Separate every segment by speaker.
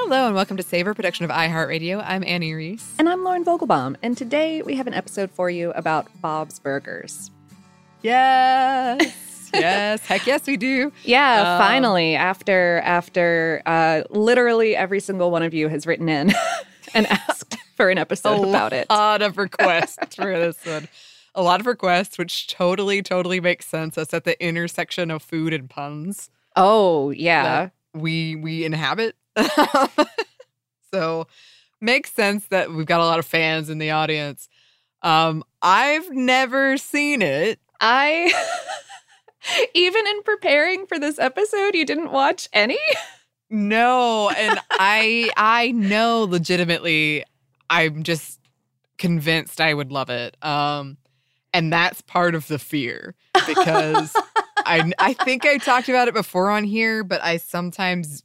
Speaker 1: Hello and welcome to Savor, production of iHeartRadio. I'm Annie Reese.
Speaker 2: And I'm Lauren Vogelbaum. And today we have an episode for you about Bob's Burgers.
Speaker 1: Yes. Yes. Heck yes, we do.
Speaker 2: Yeah, finally, after literally every single one of you has written in and asked for an episode about it.
Speaker 1: A lot of requests for this one. A lot of requests, which totally makes sense. That's at the intersection of food and puns.
Speaker 2: Oh, yeah.
Speaker 1: We inhabit. So makes sense that we've got a lot of fans in the audience. I've never seen it.
Speaker 2: Even in preparing for this episode, you didn't watch any?
Speaker 1: No, and I know legitimately I'm just convinced I would love it. And that's part of the fear because I think I talked about it before on here, but I sometimes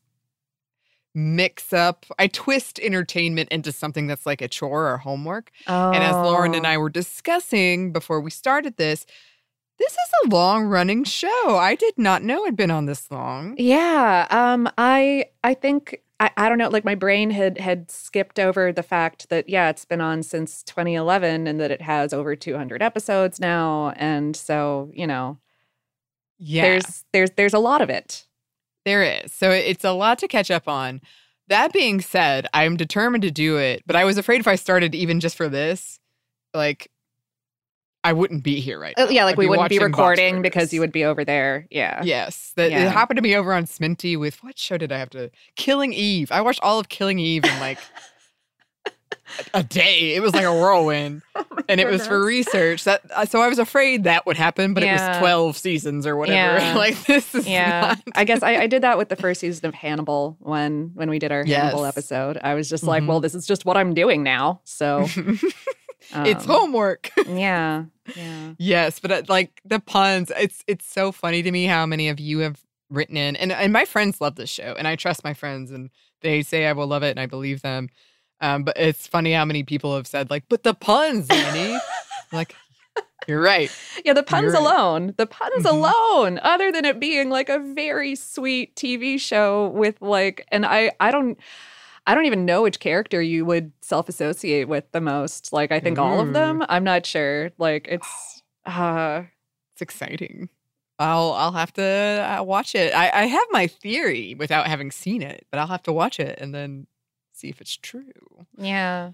Speaker 1: I twist entertainment into something that's like a chore or homework.
Speaker 2: Oh.
Speaker 1: And as Lauren and I were discussing before we started this is a long-running show. I did not know it'd been on this long.
Speaker 2: Yeah. I think I don't know, like my brain had skipped over the fact that, yeah, it's been on since 2011 and that it has over 200 episodes now. And so, you know,
Speaker 1: yeah,
Speaker 2: there's a lot of it.
Speaker 1: There is. So it's a lot to catch up on. That being said, I'm determined to do it, but I was afraid if I started even just for this, like, I wouldn't be here right now.
Speaker 2: Yeah, like we wouldn't be recording
Speaker 1: Bob's
Speaker 2: because you would be over there. Yeah.
Speaker 1: Yes. It happened to be over on Sminty with, what show did I have to? Killing Eve. I watched all of Killing Eve in like a day. It was like a whirlwind. And it was for research. So I was afraid that would happen, but it was 12 seasons or whatever.
Speaker 2: Yeah.
Speaker 1: Like this is not.
Speaker 2: I guess I did that with the first season of Hannibal when we did our Hannibal episode. I was just like, well, this is just what I'm doing now. So
Speaker 1: it's homework.
Speaker 2: Yeah.
Speaker 1: Yes, but like the puns, it's so funny to me how many of you have written in. And my friends love this show, and I trust my friends, and they say I will love it, and I believe them. But it's funny how many people have said, like, but the puns, Annie. Like, you're right.
Speaker 2: Yeah, the puns alone. The puns alone, other than it being like a very sweet TV show with like, and I don't even know which character you would self-associate with the most. Like, I think all of them. I'm not sure. Like, it's
Speaker 1: exciting. I'll have to watch it. I have my theory without having seen it, but I'll have to watch it and then see if it's true.
Speaker 2: Yeah.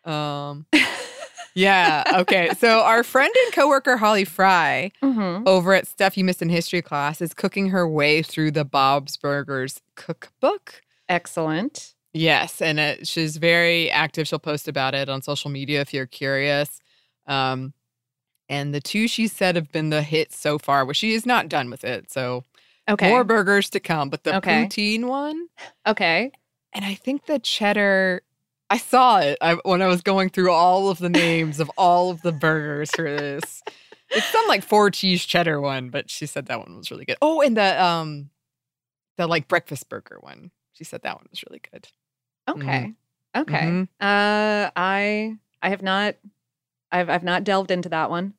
Speaker 1: Yeah. Okay. So our friend and coworker Holly Fry over at Stuff You Missed in History class is cooking her way through the Bob's Burgers cookbook.
Speaker 2: Excellent.
Speaker 1: Yes, and she's very active. She'll post about it on social media if you're curious. And the two she said have been the hits so far, but she is not done with it. So more burgers to come. But the poutine one.
Speaker 2: Okay.
Speaker 1: And I think the cheddar, I saw it when I was going through all of the names of all of the burgers for this. It's some like 4 cheese cheddar one, but she said that one was really good. Oh, and the like breakfast burger one. She said that one was really good.
Speaker 2: Okay. Okay. I have not I've not delved into that one.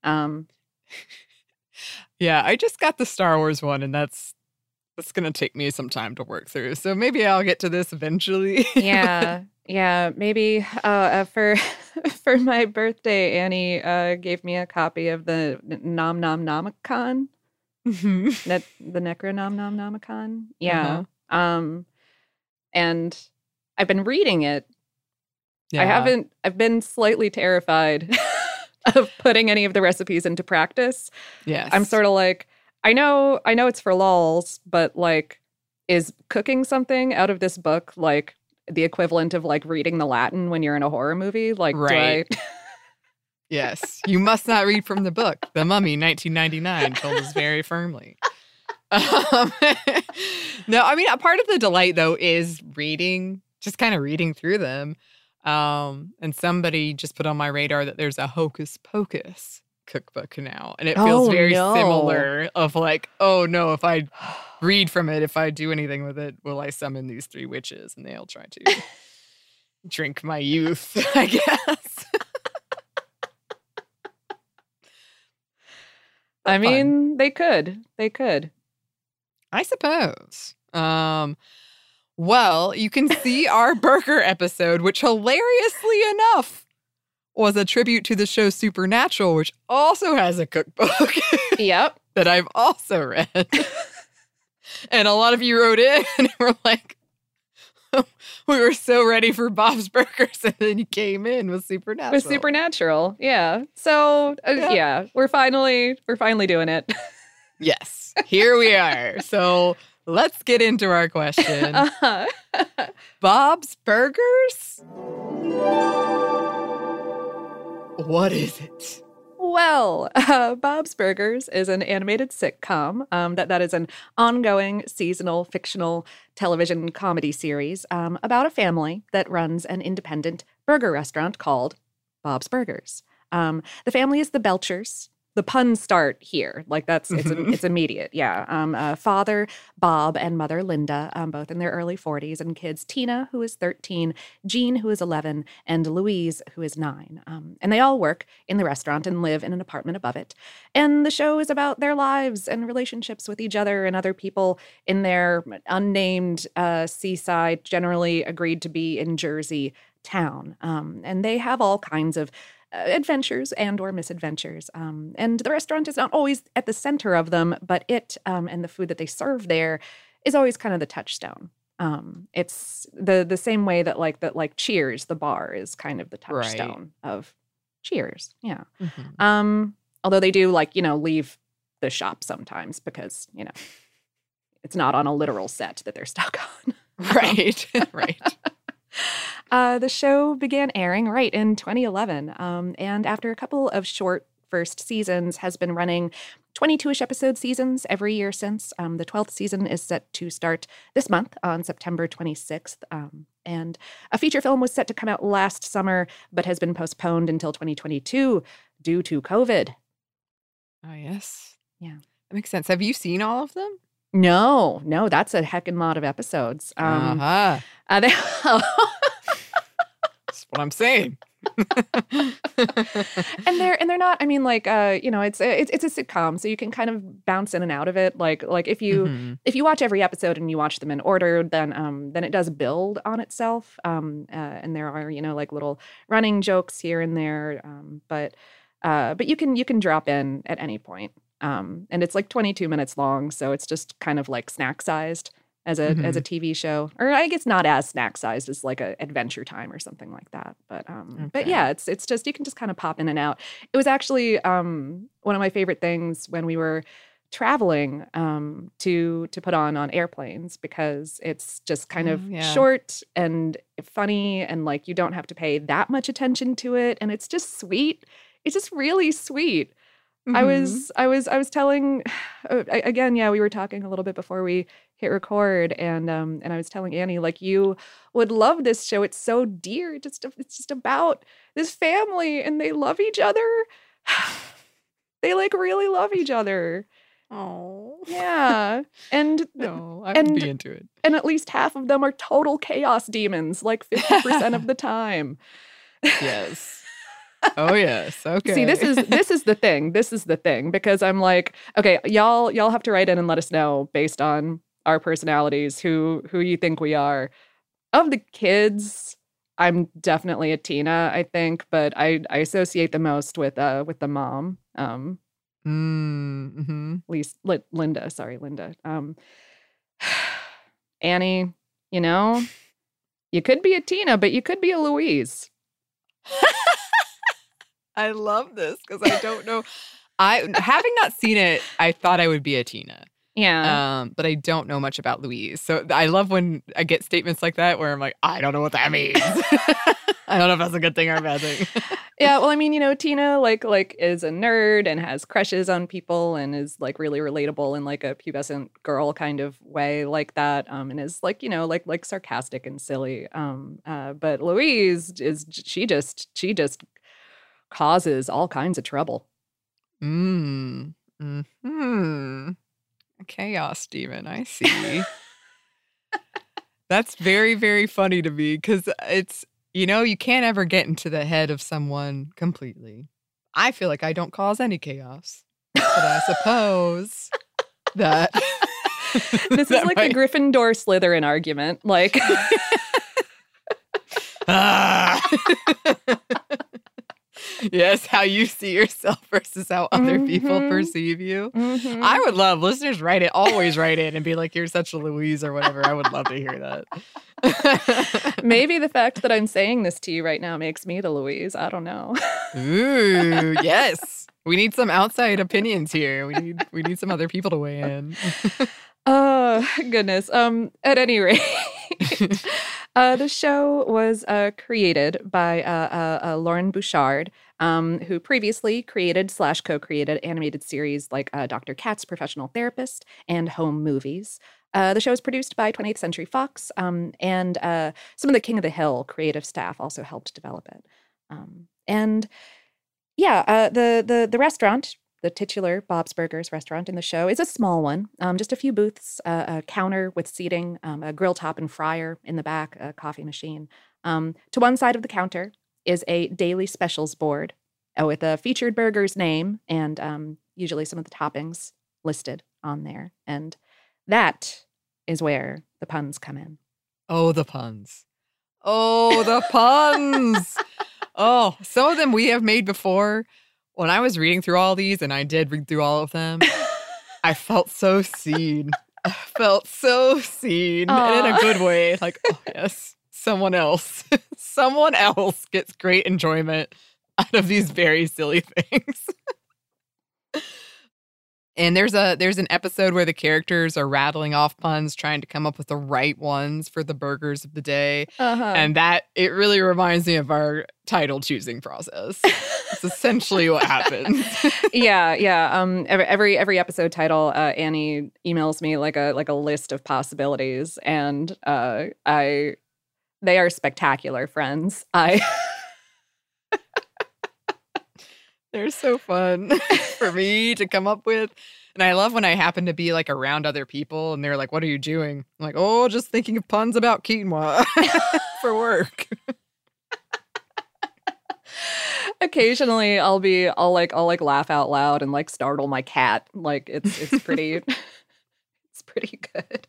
Speaker 1: Yeah, I just got the Star Wars one, and that's going to take me some time to work through. So maybe I'll get to this eventually.
Speaker 2: Yeah. Yeah, maybe for my birthday, Annie gave me a copy of the Nom Nom Nomicon. The Necronomicon. Yeah. And I've been reading it. Yeah. I've been slightly terrified of putting any of the recipes into practice.
Speaker 1: Yes.
Speaker 2: I'm sort of like, I know it's for lulz, but like, is cooking something out of this book like the equivalent of like reading the Latin when you're in a horror movie? Like,
Speaker 1: right. Yes. You must not read from the book. The Mummy, 1999, told us very firmly. No, I mean, a part of the delight, though, is reading, just kind of reading through them. And somebody just put on my radar that there's a Hocus Pocus cookbook now. And it feels very similar of like, oh, no, if I read from it, if I do anything with it, will I summon these 3 witches? And they'll try to drink my youth, I guess.
Speaker 2: I mean, they could.
Speaker 1: I suppose. Well, you can see our burger episode, which hilariously enough was a tribute to the show Supernatural, which also has a cookbook.
Speaker 2: Yep.
Speaker 1: That I've also read. And a lot of you wrote in and were like, we were so ready for Bob's Burgers, and then you came in with Supernatural.
Speaker 2: With Supernatural, yeah. So yeah, we're finally doing it.
Speaker 1: Yes, here we are. So let's get into our question. Bob's Burgers? What is it?
Speaker 2: Well, Bob's Burgers is an animated sitcom that is an ongoing seasonal fictional television comedy series about a family that runs an independent burger restaurant called Bob's Burgers. The family is the Belchers. The puns start here. Like it's immediate. Yeah. Father Bob and mother Linda, both in their early 40s, and kids Tina, who is 13, Jean, who is 11, and Louise, who is 9. And they all work in the restaurant and live in an apartment above it. And the show is about their lives and relationships with each other and other people in their unnamed seaside, generally agreed to be in Jersey town. And they have all kinds of adventures and or misadventures. And the restaurant is not always at the center of them, but it and the food that they serve there is always kind of the touchstone. It's the same way that like Cheers, the bar, is kind of the touchstone of Cheers. Yeah. Mm-hmm. Although they do leave the shop sometimes because, it's not on a literal set that they're stuck on.
Speaker 1: Right. Right.
Speaker 2: The show began airing in 2011, and after a couple of short first seasons, has been running 22-ish episode seasons every year since. The 12th season is set to start this month on September 26th, and a feature film was set to come out last summer, but has been postponed until 2022 due to COVID.
Speaker 1: Oh, yes.
Speaker 2: Yeah.
Speaker 1: That makes sense. Have you seen all of them?
Speaker 2: No, that's a heckin' lot of episodes.
Speaker 1: That's what I'm saying.
Speaker 2: and they're not. I mean, it's a sitcom, so you can kind of bounce in and out of it. Like if you watch every episode and you watch them in order, then it does build on itself. And there are little running jokes here and there. But you can drop in at any point. And it's 22 minutes long, so it's just kind of snack sized as a TV show, or I guess not as snack sized as a Adventure Time or something like that. But yeah, it's just you can just kind of pop in and out. It was actually one of my favorite things when we were traveling to put on airplanes, because it's just kind of short and funny, and you don't have to pay that much attention to it, and it's just sweet. It's just really sweet. Mm-hmm. I was telling again, we were talking a little bit before we hit record, and I was telling Annie, you would love this show. It's so dear. It's just about this family, and they love each other. They really love each other.
Speaker 1: Oh.
Speaker 2: Yeah. And
Speaker 1: no, I would be into it.
Speaker 2: And at least half of them are total chaos demons, 50% of the time.
Speaker 1: Yes. Oh yes. Okay.
Speaker 2: See, this is the thing. This is the thing, because I'm okay, y'all have to write in and let us know based on our personalities who you think we are. Of the kids, I'm definitely a Tina, I think, but I associate the most with the mom. Linda. Sorry, Linda. Annie, you could be a Tina, but you could be a Louise.
Speaker 1: I love this because I don't know. Having not seen it, I thought I would be a Tina.
Speaker 2: Yeah.
Speaker 1: But I don't know much about Louise. So I love when I get statements like that where I'm I don't know what that means. I don't know if that's a good thing or a bad thing.
Speaker 2: Yeah, well, I mean, Tina is a nerd and has crushes on people and is really relatable in a pubescent girl kind of way like that, and is sarcastic and silly. But Louise she just causes all kinds of trouble.
Speaker 1: A chaos demon, I see. That's very, very funny to me because it's, you can't ever get into the head of someone completely. I feel like I don't cause any chaos, but I suppose that
Speaker 2: This is like the Gryffindor Slytherin argument. Like,
Speaker 1: yes, how you see yourself versus how other people perceive you. I would love listeners always write in and be like, you're such a Louise or whatever. I would love to hear that.
Speaker 2: Maybe the fact that I'm saying this to you right now makes me the Louise. I don't know.
Speaker 1: Ooh, yes. We need some outside opinions here. We need some other people to weigh in.
Speaker 2: Oh, goodness. At any rate, the show was created by Lauren Bouchard, who previously created / co-created animated series like Dr. Katz, Professional Therapist, and Home Movies. The show is produced by 20th Century Fox, and some of the King of the Hill creative staff also helped develop it. The restaurant, the titular Bob's Burgers restaurant in the show, is a small one. Just a few booths, a counter with seating, a grill top and fryer in the back, a coffee machine. To one side of the counter is a daily specials board with a featured burger's name and usually some of the toppings listed on there. And that is where the puns come in.
Speaker 1: Oh, the puns. Oh, the puns. Oh, some of them we have made before. When I was reading through all these, and I did read through all of them, I felt so seen. And in a good way. Like, oh, yes, someone else gets great enjoyment out of these very silly things. And there's an episode where the characters are rattling off puns, trying to come up with the right ones for the burgers of the day. And it really reminds me of our title choosing process. It's essentially what happens.
Speaker 2: Yeah. Every episode title, Annie emails me like a list of possibilities, and they are spectacular, friends.
Speaker 1: They're so fun for me to come up with. And I love when I happen to be like around other people and they're like, what are you doing? I'm like, oh, just thinking of puns about quinoa for work.
Speaker 2: Occasionally I'll laugh out loud and like startle my cat. Like it's pretty it's pretty good.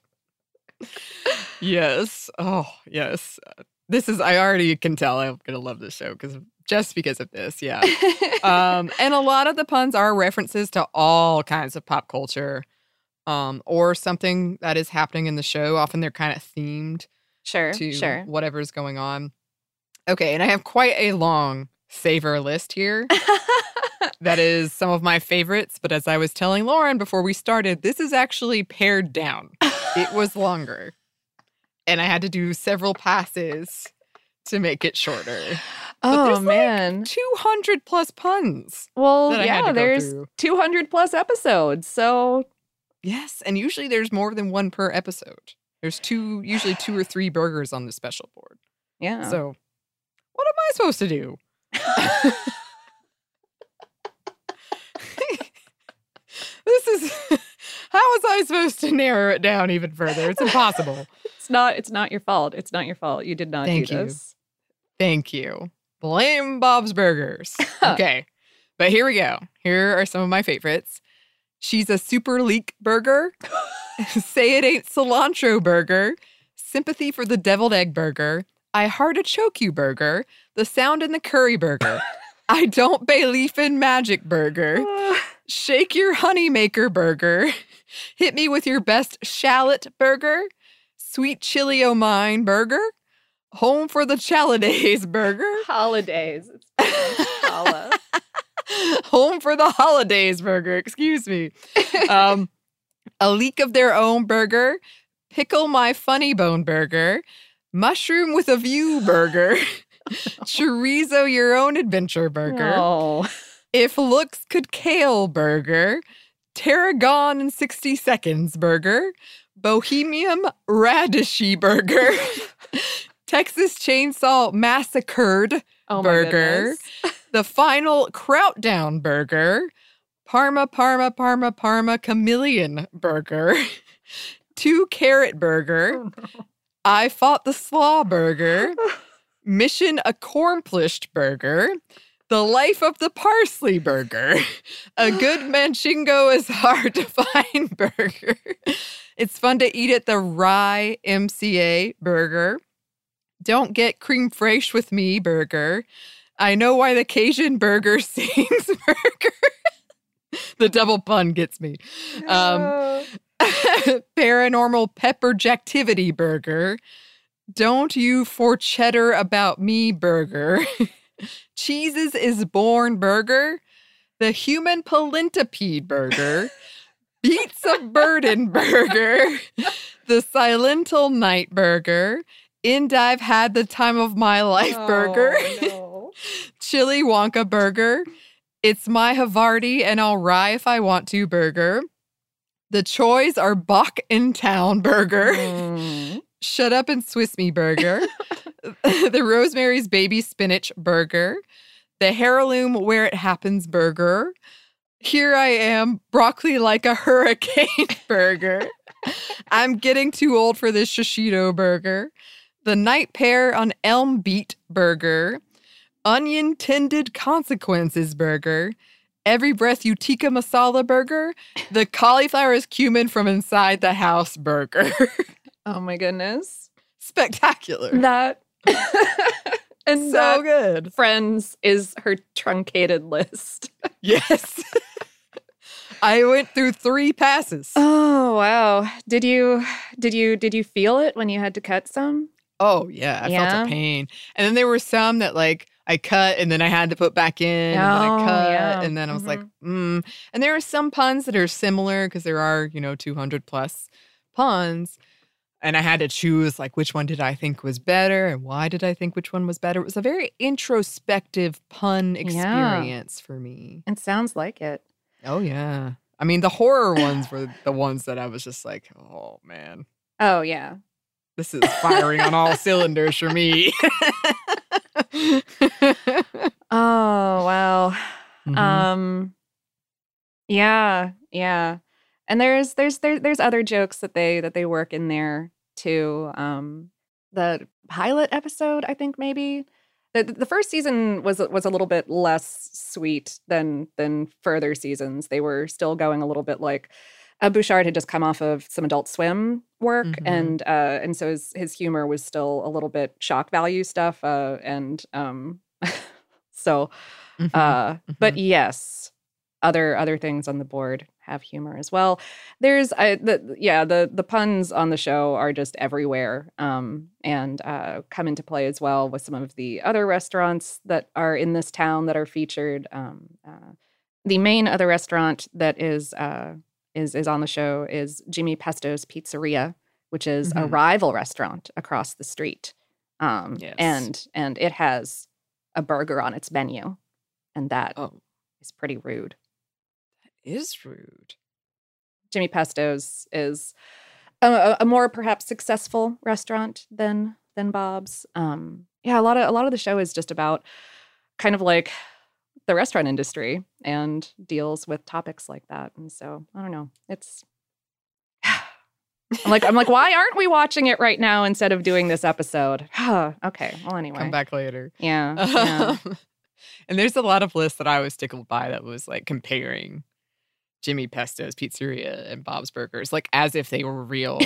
Speaker 1: Yes. Oh, yes. I already can tell I'm going to love this show just because of this. Yeah. And a lot of the puns are references to all kinds of pop culture, or something that is happening in the show. Often they're kind of themed to whatever's going on. Okay. And I have quite a long savor list here. That is some of my favorites. But as I was telling Lauren before we started, this is actually pared down. It was longer. And I had to do several passes to make it shorter.
Speaker 2: Oh, man.
Speaker 1: 200 plus puns.
Speaker 2: Well, yeah, there's 200 plus episodes. So,
Speaker 1: yes. And usually there's more than one per episode. There's usually 2 or 3 burgers on the special board.
Speaker 2: Yeah.
Speaker 1: So, what am I supposed to do? How was I supposed to narrow it down even further? It's impossible.
Speaker 2: It's not your fault. It's not your fault. You did not do this.
Speaker 1: Thank you. Blame Bob's Burgers. Okay. But here we go. Here are some of my favorites. She's a super leak burger. Say it ain't cilantro burger. Sympathy for the deviled egg burger. I heart a choke you burger. The sound in the curry burger. I don't bay leaf in magic burger. Shake your honey maker burger. Hit me with your best shallot burger. Sweet chili o' mine burger. Home for the Chalidays burger.
Speaker 2: Holidays.
Speaker 1: Home for the holidays burger. Excuse me. A leak of their own burger. Pickle my funny bone burger. Mushroom with a view burger. Chorizo your own adventure burger.
Speaker 2: Oh.
Speaker 1: If looks could kale burger. Tarragon in 60 seconds burger. Bohemian radishy burger. Texas Chainsaw Massacred burger. The final Kraut Down burger. Parma Chameleon burger. 2 carrot burger. Oh, no. I fought the slaw burger. Mission accomplished burger. The life of the parsley burger. A good manchingo is hard to find burger. It's fun to eat at the Rye MCA burger. Don't get creme fraiche with me burger. I know why the Cajun burger sings burger. The double pun gets me. Paranormal pepperjectivity burger. Don't you for cheddar about me burger. Cheeses is born burger. The human palintipede burger. Beats of burden burger. The Silental night burger. I've had the time of my life burger.
Speaker 2: No.
Speaker 1: Chili Wonka burger. It's my Havarti and I'll rye if I want to burger. The Choys are Bach in town burger. Shut up and Swiss me burger. The Rosemary's Baby Spinach burger. The Heirloom Where It Happens burger. Here I am, broccoli like a hurricane burger. I'm getting too old for this shishito burger. The Night Pear on Elm Beet burger. Unintended Consequences burger. Every Breath You Tikka Masala burger. The Cauliflower is Cumin from Inside the House burger.
Speaker 2: Oh my goodness.
Speaker 1: Spectacular.
Speaker 2: That and
Speaker 1: so
Speaker 2: that,
Speaker 1: good.
Speaker 2: Friends, is her truncated list.
Speaker 1: Yes. I went through 3 passes.
Speaker 2: Oh wow. Did you feel it when you had to cut some?
Speaker 1: Oh, yeah. I felt a pain. And then there were some that like I cut and then I had to put back in and then I cut and then I was like, And there are some puns that are similar because there are, 200 plus puns. And I had to choose like which one did I think was better and why did I think which one was better. It was a very introspective pun experience for me.
Speaker 2: It sounds like it.
Speaker 1: Oh, yeah. I mean, the horror ones were the ones that I was just like, oh, man.
Speaker 2: Oh, yeah.
Speaker 1: This is firing on all cylinders for me.
Speaker 2: Oh, wow. Yeah. And there's other jokes that they work in there too. The pilot episode, I think maybe. The first season was a little bit less sweet than further seasons. They were still going a little bit like Bouchard had just come off of some Adult Swim work, and so his humor was still a little bit shock value stuff, but yes, other things on the board have humor as well. There's the puns on the show are just everywhere, and come into play as well with some of the other restaurants that are in this town that are featured. The main other restaurant that is on the show is Jimmy Pesto's Pizzeria, which is a rival restaurant across the street.
Speaker 1: Yes.
Speaker 2: And it has a burger on its menu, and that is pretty rude.
Speaker 1: That is rude.
Speaker 2: Jimmy Pesto's is a more perhaps successful restaurant than Bob's. A lot of the show is just about kind of like the restaurant industry and deals with topics like that. And so I don't know. It's I'm like, why aren't we watching it right now instead of doing this episode? Okay. Well, anyway.
Speaker 1: Come back later.
Speaker 2: Yeah.
Speaker 1: And there's a lot of lists that I was tickled by that was like comparing Jimmy Pesto's Pizzeria and Bob's Burgers, like as if they were real,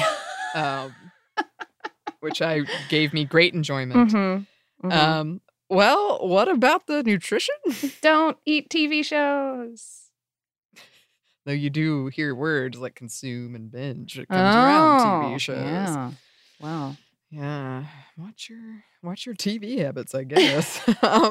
Speaker 1: which gave me great enjoyment. Well, what about the nutrition?
Speaker 2: Don't eat TV shows.
Speaker 1: Though you do hear words like consume and binge. It comes around TV shows.
Speaker 2: Yeah. Wow.
Speaker 1: Yeah. Watch your TV habits, I guess.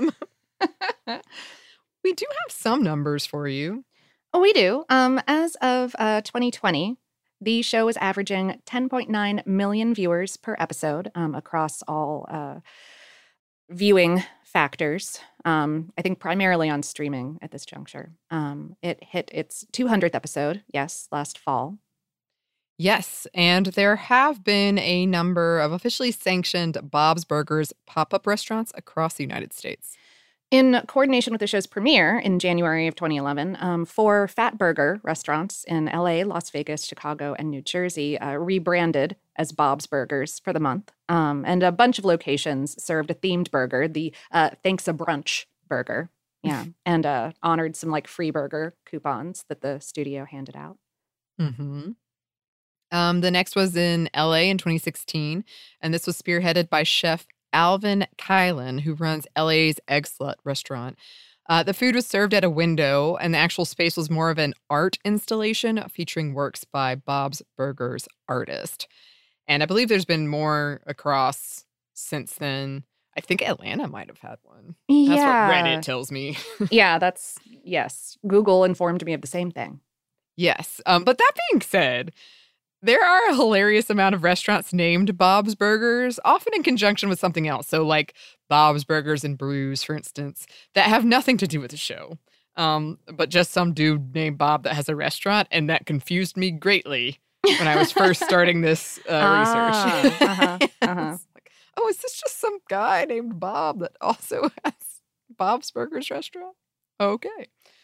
Speaker 1: We do have some numbers for you.
Speaker 2: Oh, we do. As of 2020, the show is averaging 10.9 million viewers per episode across all viewing factors. I think primarily on streaming at this juncture. It hit its 200th episode, last fall.
Speaker 1: Yes, and there have been a number of officially sanctioned Bob's Burgers pop-up restaurants across the United States.
Speaker 2: In coordination with the show's premiere in January of 2011, 4 Fat Burger restaurants in LA, Las Vegas, Chicago, and New Jersey rebranded as Bob's Burgers for the month. And a bunch of locations served a themed burger, the Thanks a Brunch burger. Yeah. And honored some like free burger coupons that the studio handed out.
Speaker 1: Mm-hmm. The next was in LA in 2016, and this was spearheaded by chef Alvin Kylan, who runs LA's Egg Slut restaurant. The food was served at a window, and the actual space was more of an art installation featuring works by Bob's Burgers artist. And I believe there's been more across since then. I think Atlanta might have had one. That's what Reddit tells me.
Speaker 2: Yeah, yes. Google informed me of the same thing.
Speaker 1: Yes. But that being said, there are a hilarious amount of restaurants named Bob's Burgers, often in conjunction with something else. So like Bob's Burgers and Brews, for instance, that have nothing to do with the show. But just some dude named Bob that has a restaurant, and that confused me greatly when I was first starting this research. Like, oh, is this just some guy named Bob that also has Bob's Burgers restaurant? Okay.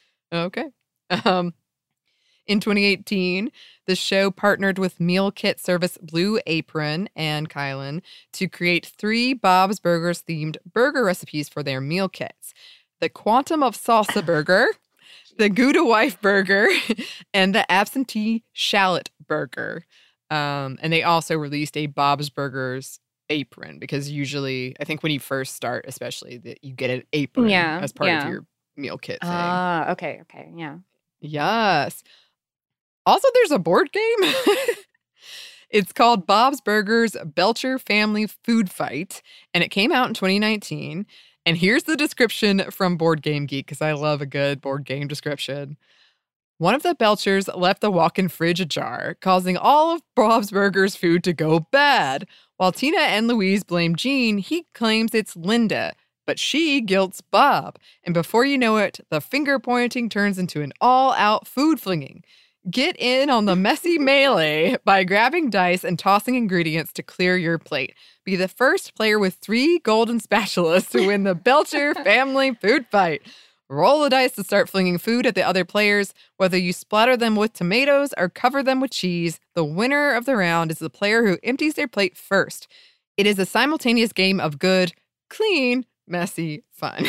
Speaker 1: In 2018, the show partnered with meal kit service Blue Apron and Kylan to create 3 Bob's Burgers themed burger recipes for their meal kits: the Quantum of Salsa Burger, the Gouda Wife Burger, and the Absentee Shallot Burger. And they also released a Bob's Burgers apron, because usually, I think when you first start, especially, that you get an apron as part of your meal kit thing.
Speaker 2: Okay, yeah.
Speaker 1: Yes. Also, there's a board game. It's called Bob's Burgers Belcher Family Food Fight, and it came out in 2019. And here's the description from Board Game Geek, because I love a good board game description. One of the Belchers left the walk-in fridge ajar, causing all of Bob's Burgers food to go bad. While Tina and Louise blame Gene, he claims it's Linda, but she guilts Bob. And before you know it, the finger-pointing turns into an all-out food flinging. Get in on the messy melee by grabbing dice and tossing ingredients to clear your plate. Be the first player with 3 golden spatulas to win the Belcher Family Food Fight. Roll the dice to start flinging food at the other players. Whether you splatter them with tomatoes or cover them with cheese, the winner of the round is the player who empties their plate first. It is a simultaneous game of good, clean, messy fun.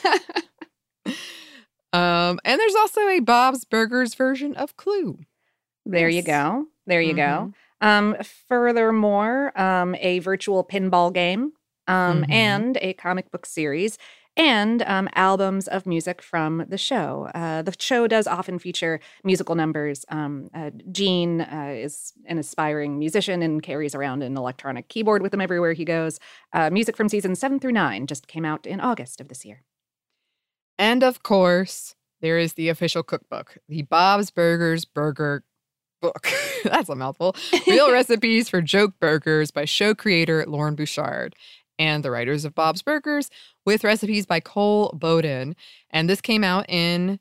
Speaker 1: And there's also a Bob's Burgers version of Clue.
Speaker 2: There you go. Furthermore, a virtual pinball game, and a comic book series, and albums of music from the show. The show does often feature musical numbers. Gene is an aspiring musician and carries around an electronic keyboard with him everywhere he goes. Music from seasons 7 through 9 just came out in August of this year.
Speaker 1: And of course, there is the official cookbook, the Bob's Burgers Burger Book. That's a mouthful. Real Recipes for Joke Burgers by show creator Lauren Bouchard and the writers of Bob's Burgers, with recipes by Cole Bowden. And this came out in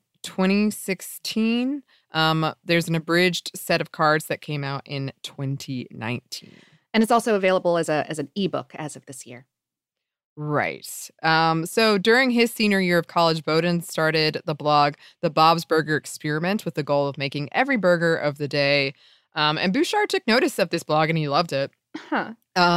Speaker 1: 2016. There's an abridged set of cards that came out in 2019.
Speaker 2: And it's also available as an ebook as of this year.
Speaker 1: Right. So during his senior year of college, Bowden started the blog, The Bob's Burger Experiment, with the goal of making every burger of the day. And Bouchard took notice of this blog and he loved it.
Speaker 2: Huh.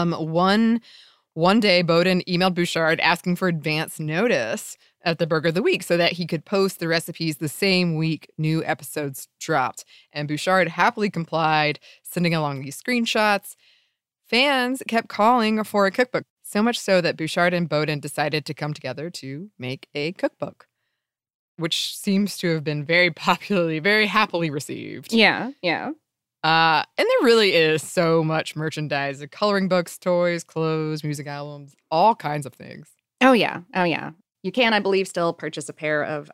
Speaker 1: One day, Bowden emailed Bouchard asking for advance notice of the Burger of the Week so that he could post the recipes the same week new episodes dropped. And Bouchard happily complied, sending along these screenshots. Fans kept calling for a cookbook, so much so that Bouchard and Bowden decided to come together to make a cookbook, which seems to have been very happily received.
Speaker 2: Yeah.
Speaker 1: And there really is so much merchandise: coloring books, toys, clothes, music albums, all kinds of things.
Speaker 2: Oh, yeah. You can, I believe, still purchase a pair of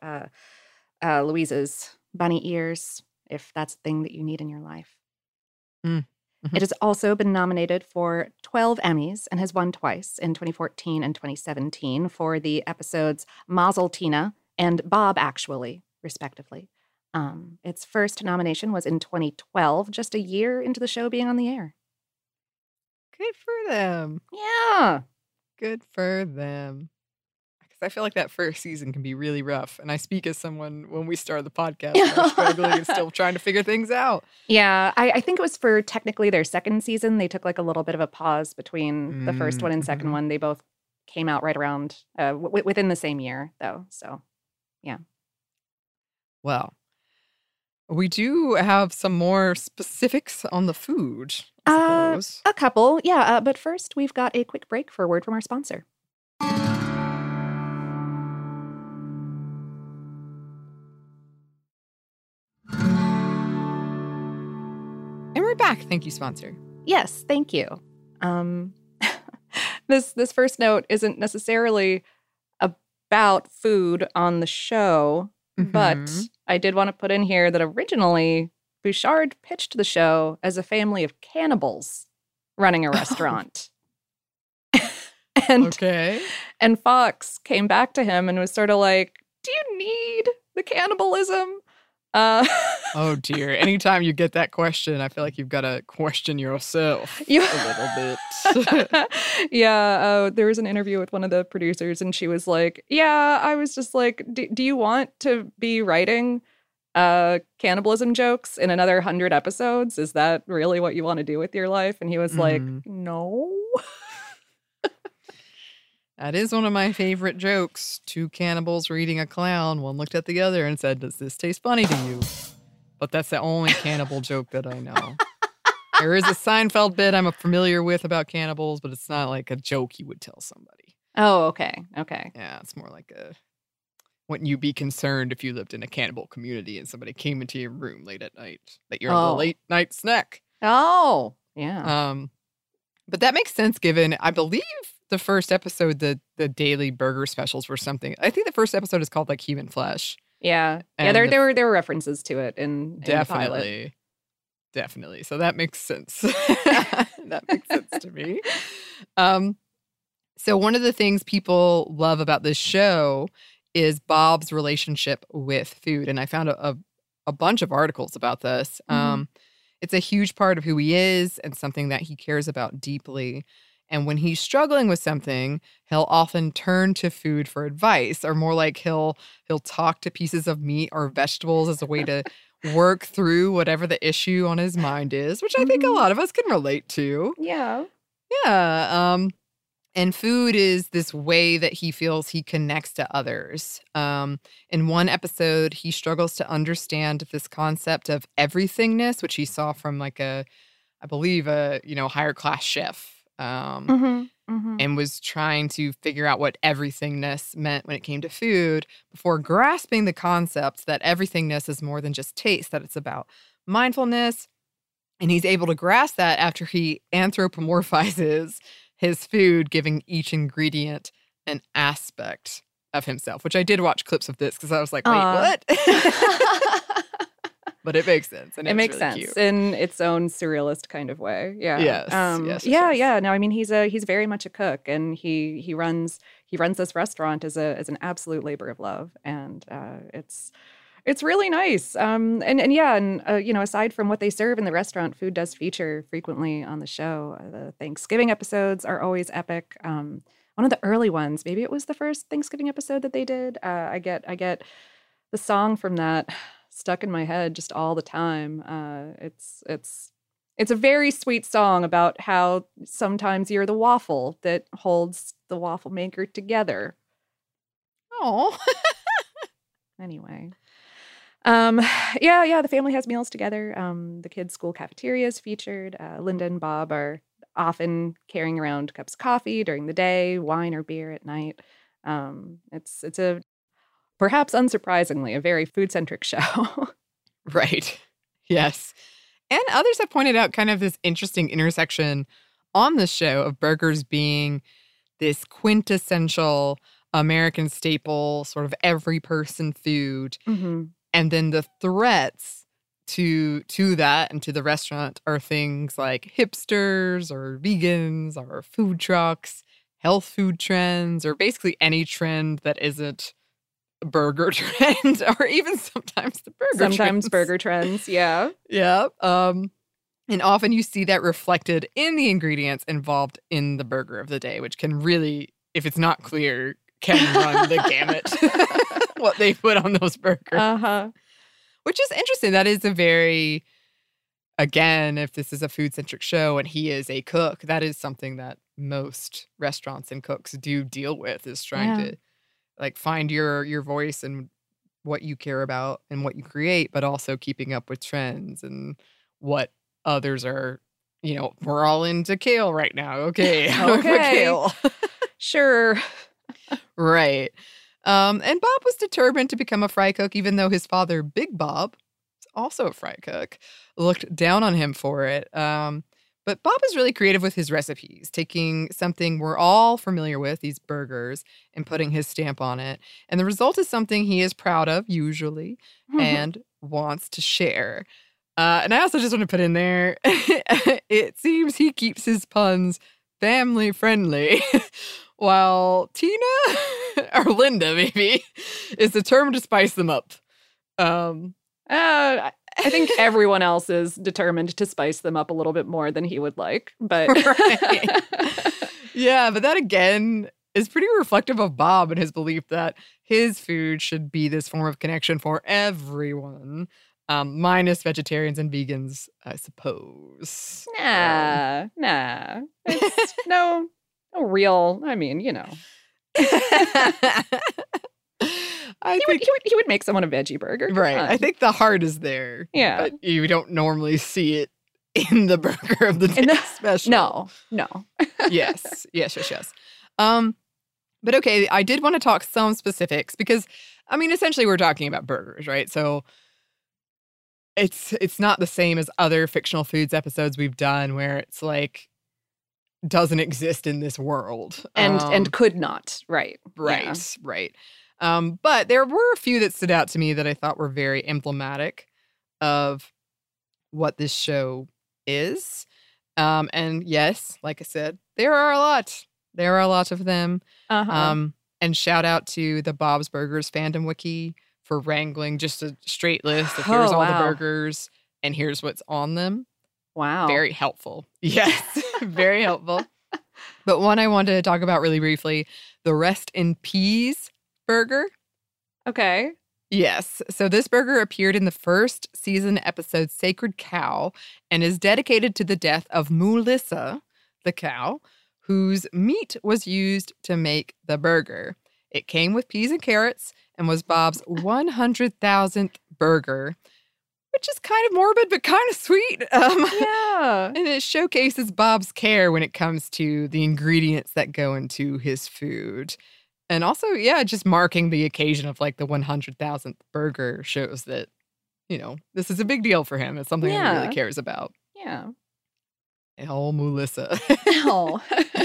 Speaker 2: Louise's bunny ears if that's the thing that you need in your life.
Speaker 1: Mm-hmm.
Speaker 2: It has also been nominated for 12 Emmys and has won twice, in 2014 and 2017, for the episodes Mazel Tina and Bob Actually, respectively. Its first nomination was in 2012, just a year into the show being on the air.
Speaker 1: Good for them.
Speaker 2: Yeah.
Speaker 1: Good for them. Because I feel like that first season can be really rough. And I speak as someone, when we started the podcast, we're struggling and still trying to figure things out.
Speaker 2: Yeah, I think it was for technically their second season. They took like a little bit of a pause between the first one and second one. They both came out right around within the same year, though. So Yeah.
Speaker 1: Well, we do have some more specifics on the food, I suppose.
Speaker 2: A couple, yeah. But first, we've got a quick break for a word from our sponsor.
Speaker 1: And we're back. Thank you, sponsor.
Speaker 2: Yes, thank you. This first note isn't necessarily about food on the show, but I did want to put in here that originally Bouchard pitched the show as a family of cannibals running a restaurant. And Fox came back to him and was sort of like, do you need the cannibalism?
Speaker 1: Oh dear. Anytime you get that question, I feel like you've got to question yourself a little bit.
Speaker 2: Yeah. There was an interview with one of the producers and she was like, yeah, I was just like, do you want to be writing cannibalism jokes in another 100 episodes? Is that really what you want to do with your life? And he was like, no.
Speaker 1: That is one of my favorite jokes. Two cannibals were eating a clown. One looked at the other and said, does this taste funny to you? But that's the only cannibal joke that I know. There is a Seinfeld bit I'm familiar with about cannibals, but it's not like a joke you would tell somebody.
Speaker 2: Oh, okay. Okay.
Speaker 1: Yeah, it's more like wouldn't you be concerned if you lived in a cannibal community and somebody came into your room late at night that you're the late night snack?
Speaker 2: Oh, yeah.
Speaker 1: But that makes sense given, I believe, the first episode, the daily burger specials were something. I think the first episode is called like Human Flesh.
Speaker 2: Yeah. Yeah, there were references to it in the pilot.
Speaker 1: Definitely. So that makes sense. That makes sense to me. So one of the things people love about this show is Bob's relationship with food. And I found a bunch of articles about this. It's a huge part of who he is and something that he cares about deeply. And when he's struggling with something, he'll often turn to food for advice, or more like he'll talk to pieces of meat or vegetables as a way to work through whatever the issue on his mind is, which I think a lot of us can relate to.
Speaker 2: Yeah.
Speaker 1: Yeah. And food is this way that he feels he connects to others. In one episode, he struggles to understand this concept of everythingness, which he saw from like I believe a higher class chef. And was trying to figure out what everythingness meant when it came to food before grasping the concept that everythingness is more than just taste, that it's about mindfulness. And he's able to grasp that after he anthropomorphizes his food, giving each ingredient an aspect of himself, which I did watch clips of this because I was like, wait, what? But it makes sense. And
Speaker 2: it makes
Speaker 1: really
Speaker 2: sense
Speaker 1: cute.
Speaker 2: in its own surrealist kind of way. Yeah.
Speaker 1: Yes.
Speaker 2: Yeah. No, I mean, he's very much a cook, and he runs this restaurant as an absolute labor of love, and it's really nice. Aside from what they serve in the restaurant, food does feature frequently on the show. The Thanksgiving episodes are always epic. One of the early ones, maybe it was the first Thanksgiving episode that they did. I get the song from that stuck in my head just all the time. It's a very sweet song about how sometimes you're the waffle that holds the waffle maker together.
Speaker 1: Oh.
Speaker 2: Anyway. The family has meals together. The kids' school cafeteria is featured. Linda and Bob are often carrying around cups of coffee during the day, wine or beer at night. It's a perhaps unsurprisingly, a very food-centric show.
Speaker 1: Right. Yes. And others have pointed out kind of this interesting intersection on the show of burgers being this quintessential American staple, sort of every person food. And then the threats to that and to the restaurant are things like hipsters or vegans or food trucks, health food trends, or basically any trend that isn't burger trend, or even sometimes the burger
Speaker 2: trends. Yeah.
Speaker 1: Yeah. And often you see that reflected in the ingredients involved in the burger of the day, which can really, if it's not clear, can run the gamut what they put on those burgers. Which is interesting. That is a very, again, if this is a food-centric show and he is a cook, that is something that most restaurants and cooks do deal with, is trying to like find your voice and what you care about and what you create, but also keeping up with trends and what others are, we're all into kale right now. Okay. How do I put
Speaker 2: Okay.
Speaker 1: kale?
Speaker 2: Sure.
Speaker 1: Right. And Bob was determined to become a fry cook, even though his father, Big Bob, also a fry cook, looked down on him for it. But Bob is really creative with his recipes, taking something we're all familiar with, these burgers, and putting his stamp on it. And the result is something he is proud of, usually, and wants to share. And I also just want to put in there, it seems he keeps his puns family friendly, while Tina, or Linda maybe, is determined to spice them up.
Speaker 2: I think everyone else is determined to spice them up a little bit more than he would like, but
Speaker 1: Right. Yeah, but that again is pretty reflective of Bob and his belief that his food should be this form of connection for everyone, minus vegetarians and vegans, I suppose.
Speaker 2: nah. It's no real. I mean, he would make someone a veggie burger. Come
Speaker 1: Right.
Speaker 2: on.
Speaker 1: I think the heart is there.
Speaker 2: Yeah.
Speaker 1: But you don't normally see it in the burger of the day special.
Speaker 2: No.
Speaker 1: Yes. But okay, I did want to talk some specifics because, I mean, essentially we're talking about burgers, right? So it's not the same as other fictional foods episodes we've done where it's like doesn't exist in this world.
Speaker 2: And could not. Right.
Speaker 1: Right,
Speaker 2: Yeah.
Speaker 1: right. But there were a few that stood out to me that I thought were very emblematic of what this show is. And yes, like I said, there are a lot. There are a lot of them. And shout out to the Bob's Burgers fandom wiki for wrangling just a straight list of here's all the burgers and here's what's on them.
Speaker 2: Wow.
Speaker 1: Very helpful. Yes, very helpful. But one I wanted to talk about really briefly, the Rest in Peas burger.
Speaker 2: Okay.
Speaker 1: Yes. So this burger appeared in the first season episode Sacred Cow and is dedicated to the death of Melissa, the cow, whose meat was used to make the burger. It came with peas and carrots and was Bob's 100,000th burger, which is kind of morbid, but kind of sweet.
Speaker 2: Yeah.
Speaker 1: And it showcases Bob's care when it comes to the ingredients that go into his food. And also, yeah, just marking the occasion of like the 100,000th burger shows that, this is a big deal for him. It's something that he really cares about.
Speaker 2: Yeah.
Speaker 1: Oh, Melissa.
Speaker 2: Oh.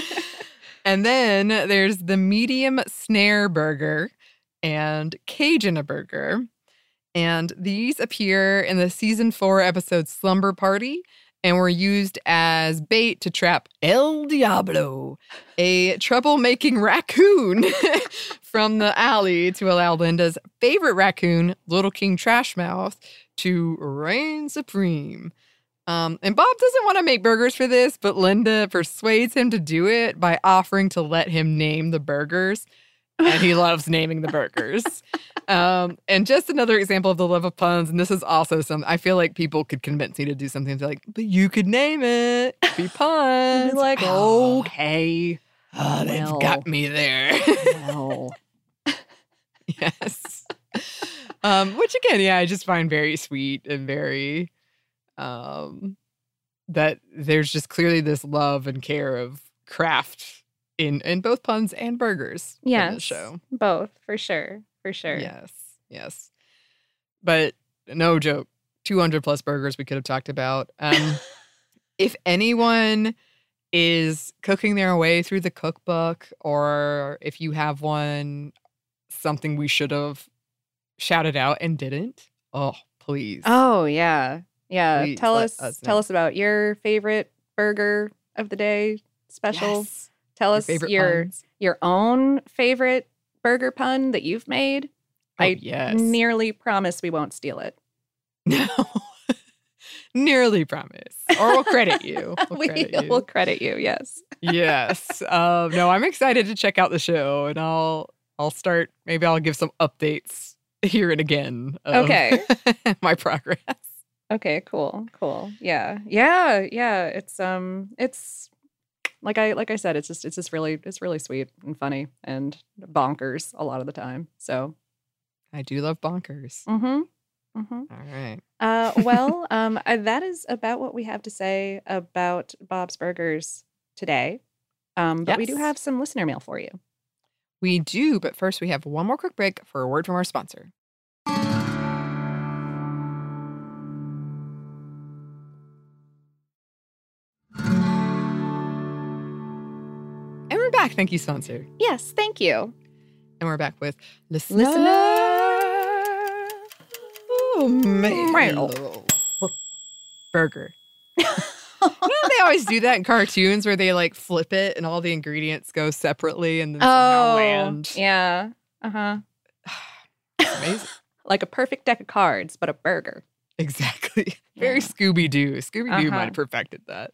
Speaker 1: And then there's the medium snare burger and Cajun burger. And these appear in the season 4 episode Slumber Party and were used as bait to trap El Diablo, a troublemaking raccoon from the alley to allow Linda's favorite raccoon, Little King Trashmouth, to reign supreme. And Bob doesn't want to make burgers for this, but Linda persuades him to do it by offering to let him name the burgers. And he loves naming the burgers. And just another example of the love of puns. And this is also I feel like people could convince me to do something. They're like, but you could name it. Be puns.
Speaker 2: Be like, okay.
Speaker 1: They've got me there.
Speaker 2: Well.
Speaker 1: Yes. Which again, yeah, I just find very sweet and very that there's just clearly this love and care of craft in both puns and burgers in the show.
Speaker 2: Both, for sure.
Speaker 1: Yes. But no joke, 200 plus burgers we could have talked about. If anyone is cooking their way through the cookbook, or if you have one, something we should have shouted out and didn't, please.
Speaker 2: Oh, yeah.
Speaker 1: Please
Speaker 2: tell
Speaker 1: let
Speaker 2: us
Speaker 1: know.
Speaker 2: about your favorite burger of the day special.
Speaker 1: Yes.
Speaker 2: Tell
Speaker 1: Your
Speaker 2: us
Speaker 1: favorite
Speaker 2: your
Speaker 1: puns.
Speaker 2: own favorite burger pun that you've made. I
Speaker 1: yes.
Speaker 2: nearly promise we won't steal it.
Speaker 1: No. Nearly promise. Or we'll credit you.
Speaker 2: We'll credit you, yes.
Speaker 1: Yes. No, I'm excited to check out the show, and I'll start, maybe I'll give some updates here and again of
Speaker 2: Okay.
Speaker 1: my progress.
Speaker 2: Okay, cool. Yeah. It's like I said, it's really sweet and funny and bonkers a lot of the time. So
Speaker 1: I do love bonkers.
Speaker 2: Mm-hmm. Mm-hmm.
Speaker 1: All right.
Speaker 2: That is about what we have to say about Bob's Burgers today. But we do
Speaker 1: Yes.
Speaker 2: have some listener mail for you.
Speaker 1: We do, but first we have one more quick break for a word from our sponsor. And we're back. Thank you, sponsor.
Speaker 2: Yes, thank you.
Speaker 1: And we're back with
Speaker 2: Listener.
Speaker 1: Oh, man. Burger. You know they always do that in cartoons where they like flip it and all the ingredients go separately and then somehow land.
Speaker 2: Yeah. Uh-huh.
Speaker 1: Amazing.
Speaker 2: Like a perfect deck of cards, but a burger.
Speaker 1: Exactly. Very Scooby-Doo. Scooby-Doo might have perfected that.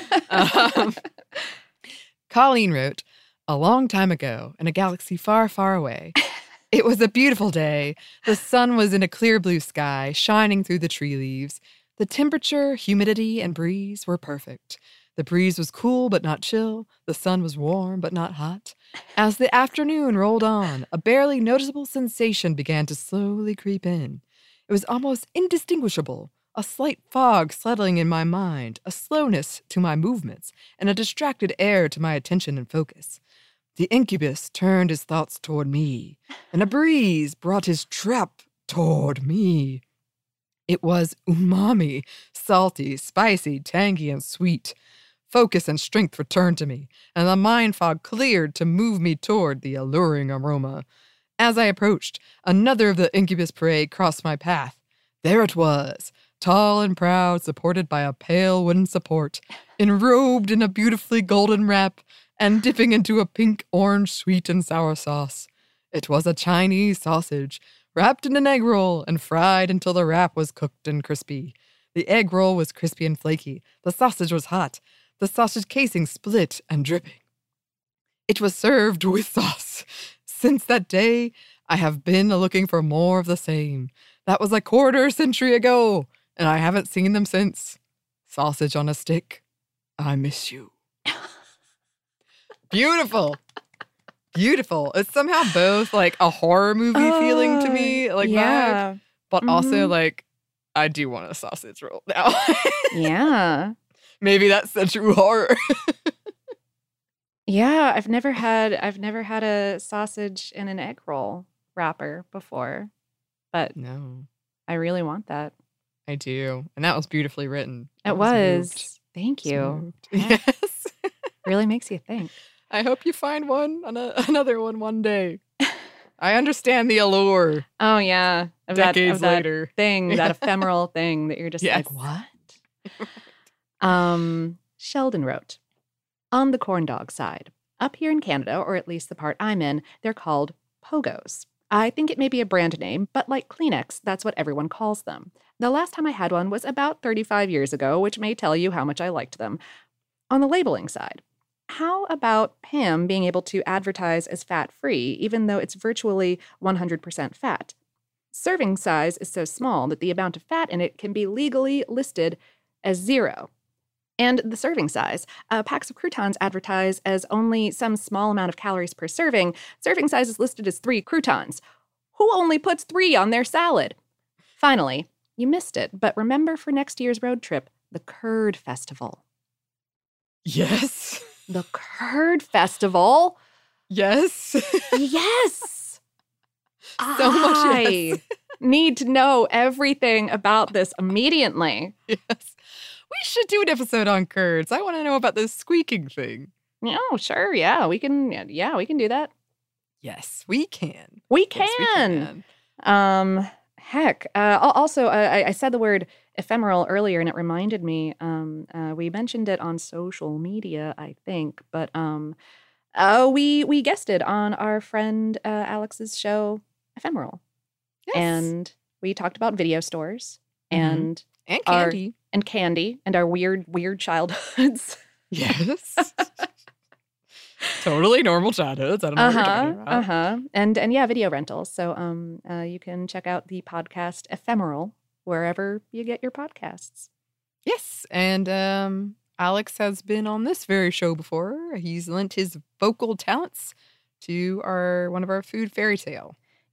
Speaker 1: Colleen wrote, "A long time ago, in a galaxy far, far away, it was a beautiful day. The sun was in a clear blue sky, shining through the tree leaves. The temperature, humidity, and breeze were perfect. The breeze was cool but not chill. The sun was warm but not hot. As the afternoon rolled on, a barely noticeable sensation began to slowly creep in. It was almost indistinguishable, a slight fog settling in my mind, a slowness to my movements, and a distracted air to my attention and focus. The incubus turned his thoughts toward me, and a breeze brought his trap toward me. It was umami, salty, spicy, tangy, and sweet. Focus and strength returned to me, and the mind fog cleared to move me toward the alluring aroma. As I approached, another of the incubus parade crossed my path. There it was, tall and proud, supported by a pale wooden support, enrobed in a beautifully golden wrap, and dipping into a pink-orange sweet and sour sauce. It was a Chinese sausage, wrapped in an egg roll and fried until the wrap was cooked and crispy. The egg roll was crispy and flaky. The sausage was hot. The sausage casing split and dripping. It was served with sauce. Since that day, I have been looking for more of the same. That was a quarter century ago, and I haven't seen them since. Sausage on a stick. I miss you." Beautiful. Beautiful. It's somehow both like a horror movie feeling to me, like vibe, but also like I do want a sausage roll now.
Speaker 2: Yeah.
Speaker 1: Maybe that's the true horror.
Speaker 2: Yeah, I've never had a sausage in an egg roll wrapper before, but
Speaker 1: No,
Speaker 2: I really want that.
Speaker 1: I do. And that was beautifully written.
Speaker 2: It was. Thank you.
Speaker 1: Yes.
Speaker 2: Really makes you think.
Speaker 1: I hope you find another one day. I understand the allure.
Speaker 2: Oh yeah, of
Speaker 1: Decades
Speaker 2: that
Speaker 1: later.
Speaker 2: thing, that ephemeral thing that you're just
Speaker 1: Yes.
Speaker 2: like, what? Sheldon wrote, "On the corn dog side, up here in Canada, or at least the part I'm in, they're called Pogos. I think it may be a brand name, but like Kleenex, that's what everyone calls them. The last time I had one was about 35 years ago, which may tell you how much I liked them. On the labeling side, how about Pam being able to advertise as fat-free, even though it's virtually 100% fat? Serving size is so small that the amount of fat in it can be legally listed as 0. And the serving size. Packs of croutons advertise as only some small amount of calories per serving. Serving size is listed as 3 croutons. Who only puts 3 on their salad? Finally, you missed it, but remember for next year's road trip, the Curd Festival."
Speaker 1: Yes.
Speaker 2: The Curd Festival?
Speaker 1: Yes.
Speaker 2: Yes.
Speaker 1: So much yes.
Speaker 2: I need to know everything about this immediately.
Speaker 1: Yes. We should do an episode on curds. I want to know about this squeaking thing.
Speaker 2: Oh, sure. Yeah, we can do that.
Speaker 1: Yes, we can.
Speaker 2: We
Speaker 1: Yes, we
Speaker 2: can.
Speaker 1: can.
Speaker 2: Heck. Also, I said the word ephemeral earlier, and it reminded me. We mentioned it on social media, I think, but we guested on our friend Alex's show, Ephemeral,
Speaker 1: Yes.
Speaker 2: and we talked about video stores and
Speaker 1: candy.
Speaker 2: candy and our weird childhoods.
Speaker 1: Yes. Totally normal childhoods. I don't know what you're talking about.
Speaker 2: And yeah, video rentals. So you can check out the podcast Ephemeral wherever you get your podcasts.
Speaker 1: Yes. And Alex has been on this very show before. He's lent his vocal talents to one of our food fairy tale.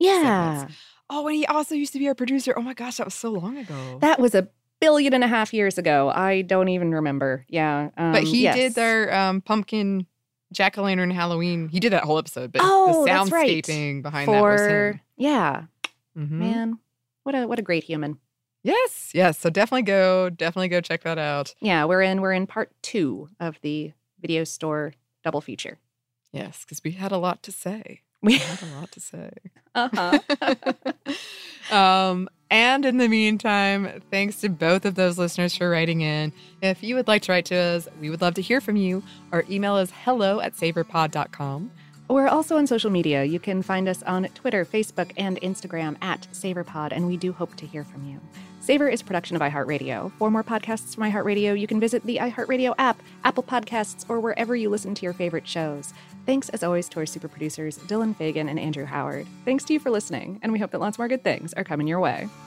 Speaker 2: Yeah.
Speaker 1: segments. Oh, and he also used to be our producer. Oh my gosh, that was so long ago.
Speaker 2: That was 1.5 billion years ago. I don't even remember. Yeah.
Speaker 1: But he
Speaker 2: yes.
Speaker 1: did their pumpkin jack-o'-lantern Halloween. He did that whole episode, but
Speaker 2: Oh,
Speaker 1: the
Speaker 2: that's right.
Speaker 1: soundscaping behind that was him.
Speaker 2: Yeah.
Speaker 1: Mhm.
Speaker 2: Man, what a great human.
Speaker 1: Yes. So definitely go check that out.
Speaker 2: Yeah, we're in part 2 of the video store double feature.
Speaker 1: Yes, because we had a lot to say.
Speaker 2: We
Speaker 1: had a lot to say.
Speaker 2: Uh-huh.
Speaker 1: And in the meantime, thanks to both of those listeners for writing in. If you would like to write to us, we would love to hear from you. Our email is hello@savorpod.com.
Speaker 2: We're also on social media. You can find us on Twitter, Facebook, and Instagram @SavorPod, and we do hope to hear from you. Savor is a production of iHeartRadio. For more podcasts from iHeartRadio, you can visit the iHeartRadio app, Apple Podcasts, or wherever you listen to your favorite shows. Thanks, as always, to our super producers, Dylan Fagan and Andrew Howard. Thanks to you for listening, and we hope that lots more good things are coming your way.